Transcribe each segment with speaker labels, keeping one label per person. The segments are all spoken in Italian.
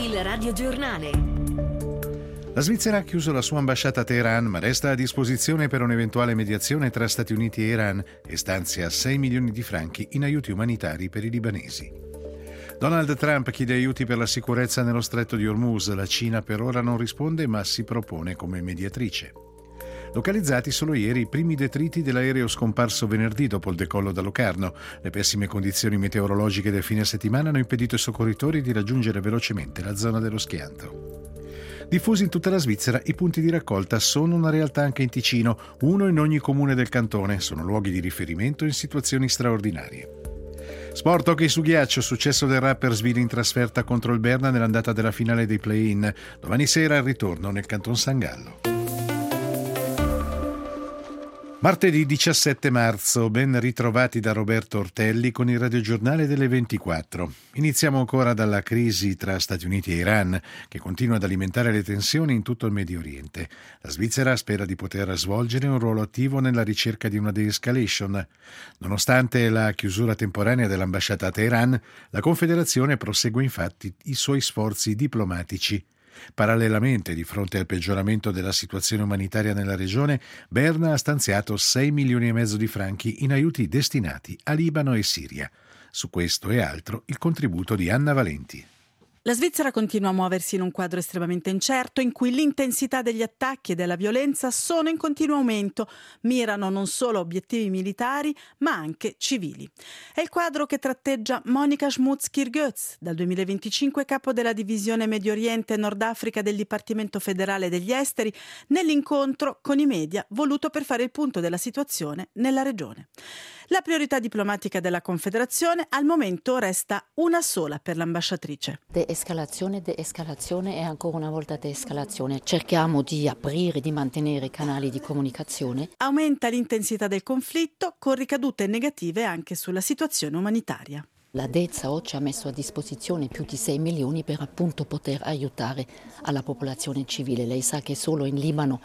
Speaker 1: Il radiogiornale.
Speaker 2: La Svizzera ha chiuso la sua ambasciata a Teheran, ma resta a disposizione per un'eventuale mediazione tra Stati Uniti e Iran e stanzia 6 milioni di franchi in aiuti umanitari per i libanesi. Donald Trump chiede aiuti per la sicurezza nello stretto di Hormuz. La Cina per ora non risponde, ma si propone come mediatrice. Localizzati solo ieri i primi detriti dell'aereo scomparso venerdì dopo il decollo da Locarno. Le pessime condizioni meteorologiche del fine settimana hanno impedito ai soccorritori di raggiungere velocemente la zona dello schianto. Diffusi in tutta la Svizzera, i punti di raccolta sono una realtà anche in Ticino, uno in ogni comune del cantone. Sono luoghi di riferimento in situazioni straordinarie. Sport hockey su ghiaccio, successo del Rapperswil in trasferta contro il Berna nell'andata della finale dei play-in. Domani sera il ritorno nel Canton San Gallo. Martedì 17 marzo, ben ritrovati da Roberto Ortelli con il radiogiornale delle 24. Iniziamo ancora dalla crisi tra Stati Uniti e Iran, che continua ad alimentare le tensioni in tutto il Medio Oriente. La Svizzera spera di poter svolgere un ruolo attivo nella ricerca di una de-escalation. Nonostante la chiusura temporanea dell'ambasciata a Teheran, la Confederazione prosegue infatti i suoi sforzi diplomatici. Parallelamente, di fronte al peggioramento della situazione umanitaria nella regione, Berna ha stanziato 6 milioni e mezzo di franchi in aiuti destinati a Libano e Siria. Su questo e altro il contributo di Anna Valenti.
Speaker 3: La Svizzera continua a muoversi in un quadro estremamente incerto in cui l'intensità degli attacchi e della violenza sono in continuo aumento, mirano non solo a obiettivi militari ma anche civili. È il quadro che tratteggia Monika Schmutz-Kirgöz, dal 2025 capo della divisione Medio Oriente e Nord Africa del Dipartimento Federale degli Esteri, nell'incontro con i media voluto per fare il punto della situazione nella regione. La priorità diplomatica della Confederazione al momento resta una sola per l'ambasciatrice.
Speaker 4: De-escalazione e ancora una volta de-escalazione. Cerchiamo di aprire, di mantenere canali di comunicazione.
Speaker 3: Aumenta l'intensità del conflitto con ricadute negative anche sulla situazione umanitaria.
Speaker 4: La DEZA ci ha messo a disposizione più di 6 milioni per appunto poter aiutare alla popolazione civile. Lei sa che solo in Libano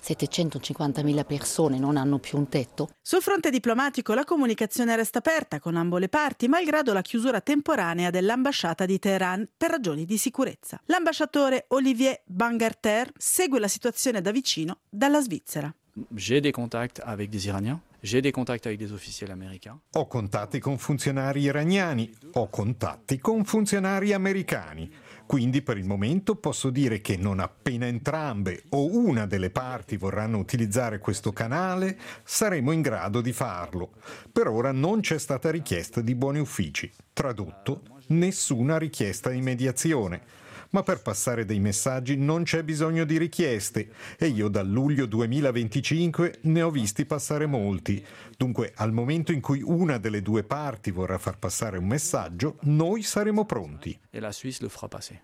Speaker 4: 750.000 persone non hanno più un tetto.
Speaker 3: Sul fronte diplomatico la comunicazione resta aperta con ambo le parti, malgrado la chiusura temporanea dell'ambasciata di Teheran per ragioni di sicurezza. L'ambasciatore Olivier Bangarter segue la situazione da vicino dalla Svizzera.
Speaker 5: J'ai des contacts avec des Iraniens. J'ai des contacts avec des officiels américains.
Speaker 6: Ho contatti con funzionari iraniani, ho contatti con funzionari americani. Quindi per il momento posso dire che non appena entrambe o una delle parti vorranno utilizzare questo canale, saremo in grado di farlo. Per ora non c'è stata richiesta di buoni uffici. Tradotto, nessuna richiesta di mediazione. Ma per passare dei messaggi non c'è bisogno di richieste e io dal luglio 2025 ne ho visti passare molti. Dunque, al momento in cui una delle due parti vorrà far passare un messaggio, noi saremo pronti.
Speaker 5: E la Suisse lo farà passer.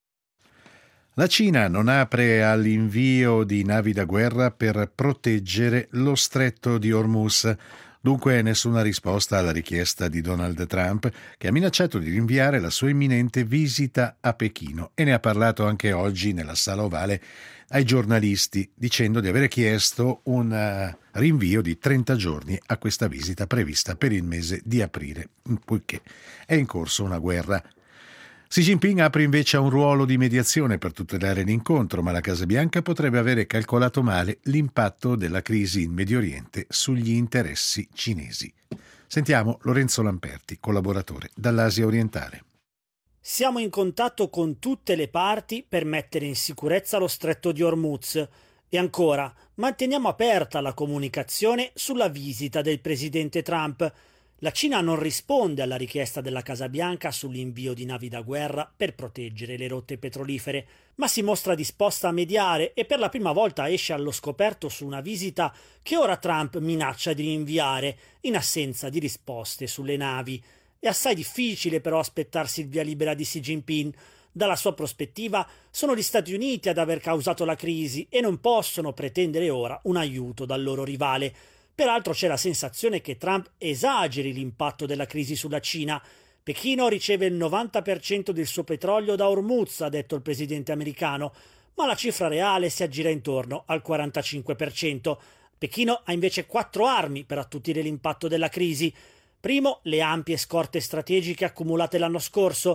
Speaker 2: La Cina non apre all'invio di navi da guerra per proteggere lo stretto di Hormuz. Dunque nessuna risposta alla richiesta di Donald Trump, che ha minacciato di rinviare la sua imminente visita a Pechino e ne ha parlato anche oggi nella Sala Ovale ai giornalisti, dicendo di avere chiesto un rinvio di 30 giorni a questa visita prevista per il mese di aprile, poiché è in corso una guerra. Xi Jinping apre invece a un ruolo di mediazione per tutelare l'incontro, ma la Casa Bianca potrebbe avere calcolato male l'impatto della crisi in Medio Oriente sugli interessi cinesi. Sentiamo Lorenzo Lamperti, collaboratore dall'Asia orientale.
Speaker 7: Siamo in contatto con tutte le parti per mettere in sicurezza lo stretto di Hormuz. E ancora, manteniamo aperta la comunicazione sulla visita del presidente Trump. La Cina non risponde alla richiesta della Casa Bianca sull'invio di navi da guerra per proteggere le rotte petrolifere, ma si mostra disposta a mediare e per la prima volta esce allo scoperto su una visita che ora Trump minaccia di rinviare in assenza di risposte sulle navi. È assai difficile però aspettarsi il via libera di Xi Jinping. Dalla sua prospettiva sono gli Stati Uniti ad aver causato la crisi e non possono pretendere ora un aiuto dal loro rivale. Peraltro c'è la sensazione che Trump esageri l'impatto della crisi sulla Cina. Pechino riceve il 90% del suo petrolio da Hormuz, ha detto il presidente americano, ma la cifra reale si aggira intorno al 45%. Pechino ha invece 4 armi per attutire l'impatto della crisi. Primo, le ampie scorte strategiche accumulate l'anno scorso.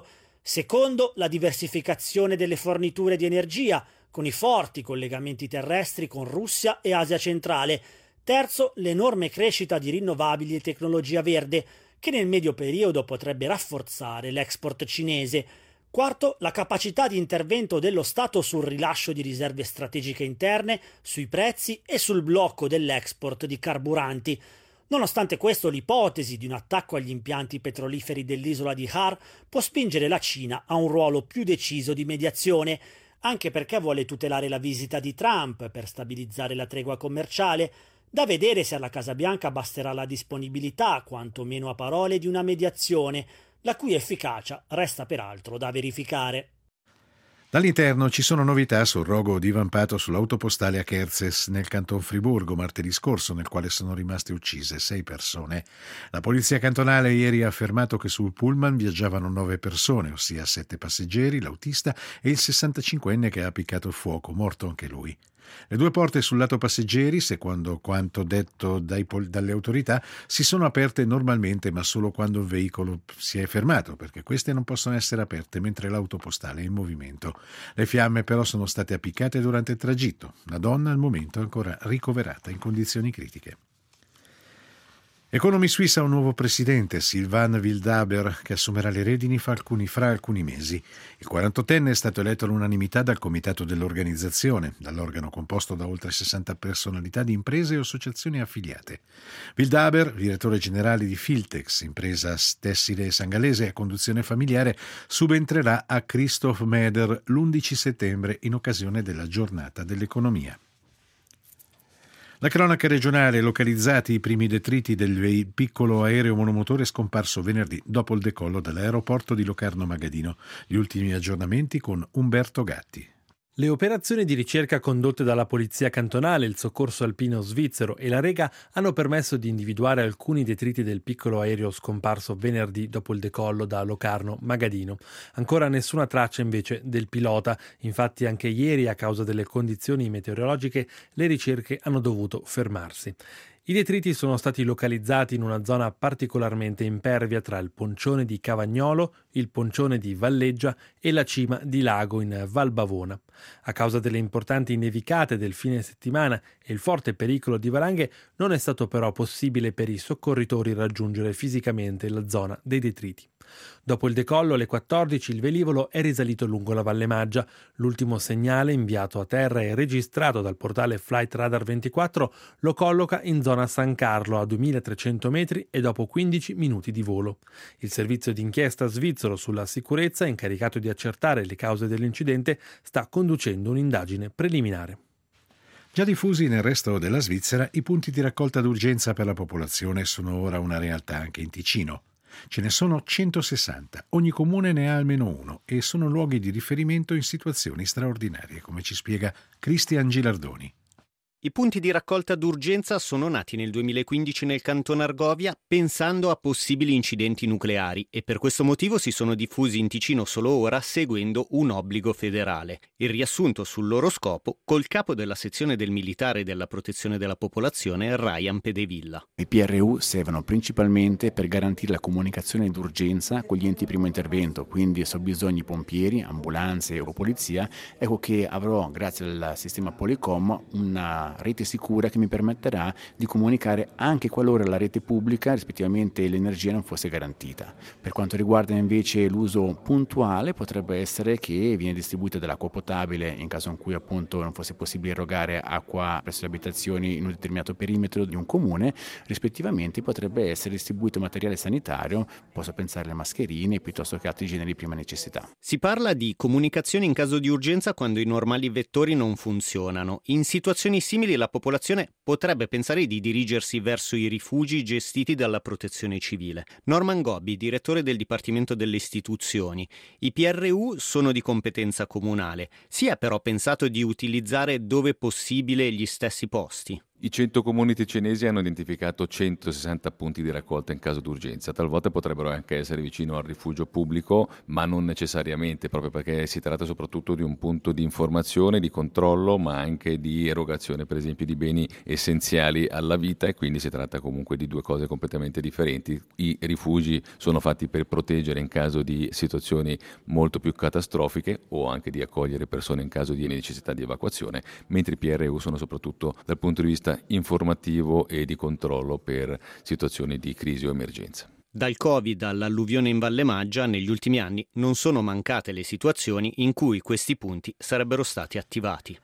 Speaker 7: Secondo, la diversificazione delle forniture di energia, con i forti collegamenti terrestri con Russia e Asia centrale. Terzo, l'enorme crescita di rinnovabili e tecnologia verde, che nel medio periodo potrebbe rafforzare l'export cinese. Quarto, la capacità di intervento dello Stato sul rilascio di riserve strategiche interne, sui prezzi e sul blocco dell'export di carburanti. Nonostante questo, l'ipotesi di un attacco agli impianti petroliferi dell'isola di Har può spingere la Cina a un ruolo più deciso di mediazione, anche perché vuole tutelare la visita di Trump per stabilizzare la tregua commerciale. Da vedere se alla Casa Bianca basterà la disponibilità, quantomeno a parole, di una mediazione, la cui efficacia resta peraltro da verificare.
Speaker 2: Dall'interno ci sono novità sul rogo divampato sull'autopostale a Kerzes nel canton Friburgo martedì scorso, nel quale sono rimaste uccise 6 persone. La polizia cantonale ieri ha affermato che sul pullman viaggiavano 9 persone, ossia 7 passeggeri, l'autista e il 65enne che ha appiccato il fuoco, morto anche lui. Le 2 porte sul lato passeggeri, secondo quanto detto dalle autorità, si sono aperte normalmente, ma solo quando il veicolo si è fermato, perché queste non possono essere aperte mentre l'autopostale è in movimento. Le fiamme però sono state appiccate durante il tragitto. La donna al momento è ancora ricoverata in condizioni critiche. Economy Suisse ha un nuovo presidente, Sylvain Wildhaber, che assumerà le redini fra alcuni mesi. Il 48enne è stato eletto all'unanimità dal comitato dell'organizzazione, dall'organo composto da oltre 60 personalità di imprese e associazioni affiliate. Wildhaber, direttore generale di Filtex, impresa tessile sangalese a conduzione familiare, subentrerà a Christoph Meder l'11 settembre in occasione della giornata dell'economia. La cronaca regionale: localizzati i primi detriti del piccolo aereo monomotore scomparso venerdì dopo il decollo dall'aeroporto di Locarno Magadino. Gli ultimi aggiornamenti con Umberto Gatti.
Speaker 1: Le operazioni di ricerca condotte dalla Polizia Cantonale, il Soccorso Alpino Svizzero e la Rega hanno permesso di individuare alcuni detriti del piccolo aereo scomparso venerdì dopo il decollo da Locarno Magadino. Ancora nessuna traccia invece del pilota, infatti anche ieri a causa delle condizioni meteorologiche le ricerche hanno dovuto fermarsi. I detriti sono stati localizzati in una zona particolarmente impervia tra il poncione di Cavagnolo, il poncione di Valleggia e la cima di Lago in Val Bavona. A causa delle importanti nevicate del fine settimana e il forte pericolo di valanghe, non è stato però possibile per i soccorritori raggiungere fisicamente la zona dei detriti. Dopo il decollo alle 14 il velivolo è risalito lungo la Valle Maggia. L'ultimo segnale inviato a terra e registrato dal portale Flight Radar 24 lo colloca in zona San Carlo a 2300 metri e dopo 15 minuti di volo. Il servizio d'inchiesta svizzero sulla sicurezza, incaricato di accertare le cause dell'incidente, sta conducendo un'indagine preliminare.
Speaker 2: Già diffusi nel resto della Svizzera, i punti di raccolta d'urgenza per la popolazione sono ora una realtà anche in Ticino. Ce ne sono 160, ogni comune ne ha almeno uno e sono luoghi di riferimento in situazioni straordinarie, come ci spiega Cristian Gilardoni.
Speaker 8: I punti di raccolta d'urgenza sono nati nel 2015 nel canton Argovia pensando a possibili incidenti nucleari e per questo motivo si sono diffusi in Ticino solo ora seguendo un obbligo federale. Il riassunto sul loro scopo col capo della sezione del militare e della protezione della popolazione Ryan Pedevilla.
Speaker 9: I PRU servono principalmente per garantire la comunicazione d'urgenza con gli enti primo intervento, quindi se ho bisogno di pompieri, ambulanze o polizia, ecco che avrò grazie al sistema Polycom una rete sicura che mi permetterà di comunicare anche qualora la rete pubblica, rispettivamente l'energia, non fosse garantita. Per quanto riguarda invece l'uso puntuale, potrebbe essere che viene distribuita dell'acqua potabile in caso in cui appunto non fosse possibile erogare acqua presso le abitazioni in un determinato perimetro di un comune, rispettivamente potrebbe essere distribuito materiale sanitario, posso pensare alle mascherine piuttosto che altri generi di prima necessità.
Speaker 8: Si parla di comunicazione in caso di urgenza quando i normali vettori non funzionano. In situazioni simili la popolazione potrebbe pensare di dirigersi verso i rifugi gestiti dalla protezione civile. Norman Gobbi, direttore del Dipartimento delle Istituzioni. I PRU sono di competenza comunale. Si è però pensato di utilizzare dove possibile gli stessi posti?
Speaker 10: I 100 comuni ticinesi hanno identificato 160 punti di raccolta in caso d'urgenza. Talvolta potrebbero anche essere vicino al rifugio pubblico, ma non necessariamente, proprio perché si tratta soprattutto di un punto di informazione, di controllo, ma anche di erogazione, per esempio, di beni essenziali alla vita, e quindi si tratta comunque di due cose completamente differenti. I rifugi sono fatti per proteggere in caso di situazioni molto più catastrofiche o anche di accogliere persone in caso di necessità di evacuazione, mentre i PRU sono soprattutto dal punto di vista informativo e di controllo per situazioni di crisi o emergenza.
Speaker 8: Dal Covid all'alluvione in Valle Maggia, negli ultimi anni non sono mancate le situazioni in cui questi punti sarebbero stati attivati.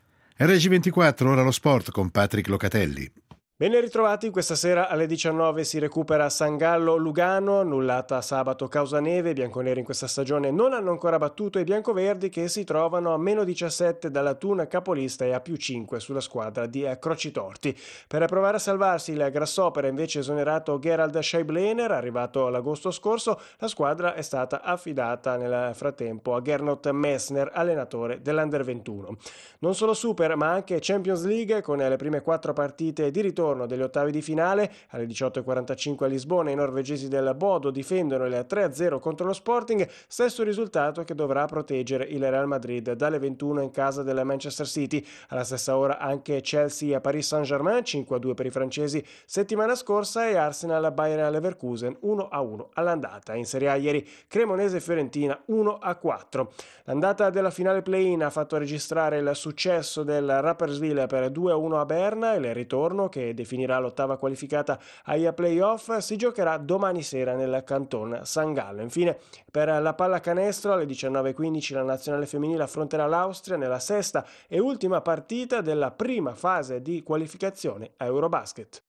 Speaker 2: RG24, ora lo sport con Patrick Locatelli.
Speaker 11: Ben ritrovati, questa sera alle 19 si recupera San Gallo Lugano, annullata sabato causa neve. I bianconeri in questa stagione non hanno ancora battuto i biancoverdi, che si trovano a meno 17 dalla Thun capolista e a più 5 sulla squadra di Crocitorti. Per provare a salvarsi il Grasshopper ha invece esonerato Gerald Scheiblener, arrivato l'agosto scorso. La squadra è stata affidata nel frattempo a Gernot Messner, allenatore dell'Under 21. Non solo Super ma anche Champions League, con le prime 4 partite di ritorno degli ottavi di finale. Alle 18:45 a Lisbona i norvegesi del Bodo difendono il 3-0 contro lo Sporting, stesso risultato che dovrà proteggere il Real Madrid dalle 21 in casa del Manchester City. Alla stessa ora anche Chelsea a Paris Saint-Germain, 5-2 per i francesi settimana scorsa, e Arsenal a Bayer Leverkusen 1-1 all'andata. In Serie A ieri Cremonese Fiorentina 1-4. L'andata della finale play-in ha fatto registrare il successo del Rapperswil per 2-1 a Berna. Il ritorno, che definirà l'ottava qualificata ai playoff, si giocherà domani sera nel Canton San Gallo. Infine, per la pallacanestro alle 19:15 la nazionale femminile affronterà l'Austria nella sesta e ultima partita della prima fase di qualificazione a Eurobasket.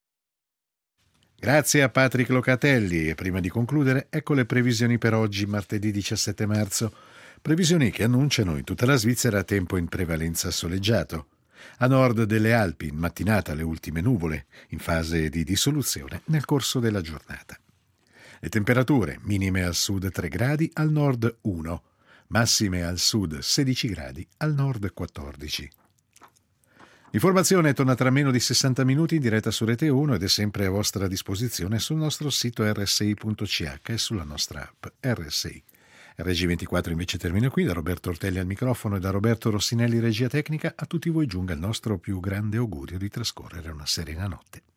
Speaker 2: Grazie a Patrick Locatelli, e prima di concludere ecco le previsioni per oggi, martedì 17 marzo. Previsioni che annunciano in tutta la Svizzera tempo in prevalenza soleggiato. A nord delle Alpi, in mattinata le ultime nuvole, in fase di dissoluzione nel corso della giornata. Le temperature minime al sud 3 gradi, al nord 1, massime al sud 16 gradi, al nord 14. L'informazione torna tra meno di 60 minuti in diretta su Rete 1 ed è sempre a vostra disposizione sul nostro sito rsi.ch e sulla nostra app RSI. RG24 invece termina qui. Da Roberto Ortelli al microfono e da Roberto Rossinelli regia tecnica, a tutti voi giunga il nostro più grande augurio di trascorrere una serena notte.